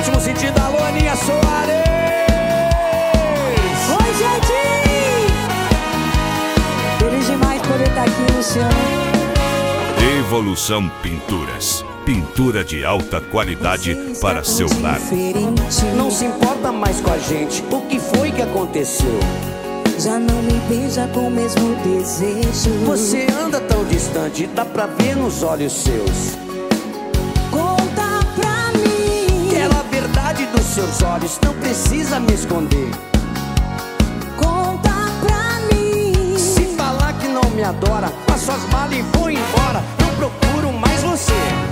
sétimo sentido, alô, Aninha Soares. Oi, gente! Feliz demais por estar aqui, Luciano. Evolução Pinturas. Pintura de alta qualidade para seu lar. Não se importa mais com a gente, o que foi que aconteceu? Já não me beija com o mesmo desejo. Você anda tão distante, dá pra ver nos olhos seus. Conta pra mim. Quero a verdade dos seus olhos, não precisa me esconder. Conta pra mim. Se falar que não me adora, faço as malas e vou embora. Não procuro mais você.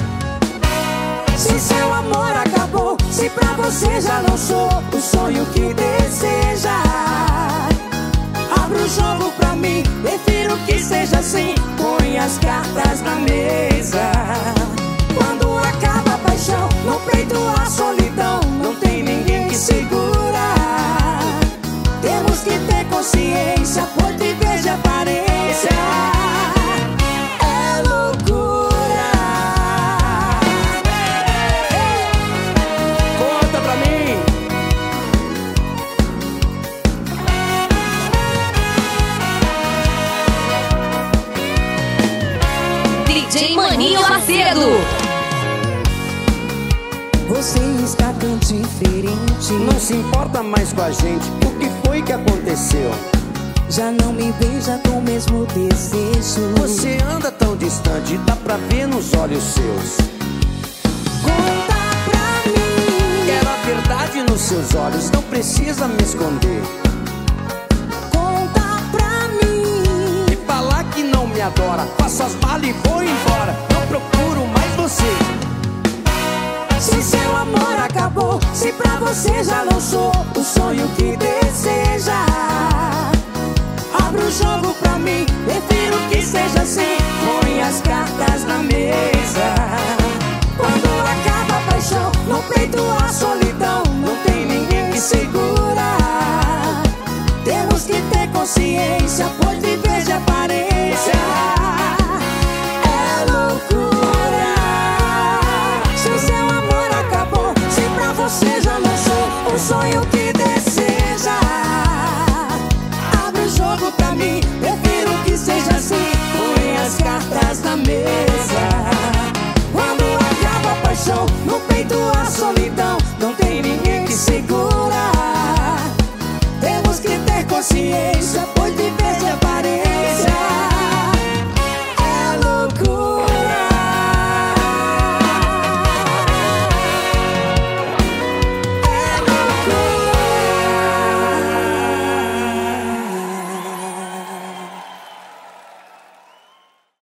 Se seu amor acabou, se pra você já não sou o sonho que deseja, abra o jogo pra mim, prefiro que seja assim. Põe as cartas na mesa. Quando acaba a paixão, no peito a solidão, não tem ninguém que segura. Temos que ter consciência, por te ver de aparência. É loucura. Conta pra mim. DJ Maninho Macedo. Você está tão diferente. Não se importa mais com a gente, o que foi que aconteceu? Já não me beija com o mesmo desejo. Você anda tão distante, dá pra ver nos olhos seus. Conta pra mim. Quero a verdade nos seus olhos, não precisa me esconder. Conta pra mim. E falar que não me adora, faço as malas e vou embora. Não procuro mais você. Se seu amor acabou, se pra você já não sou o sonho que deseja, abra o jogo pra mim, prefiro que seja assim.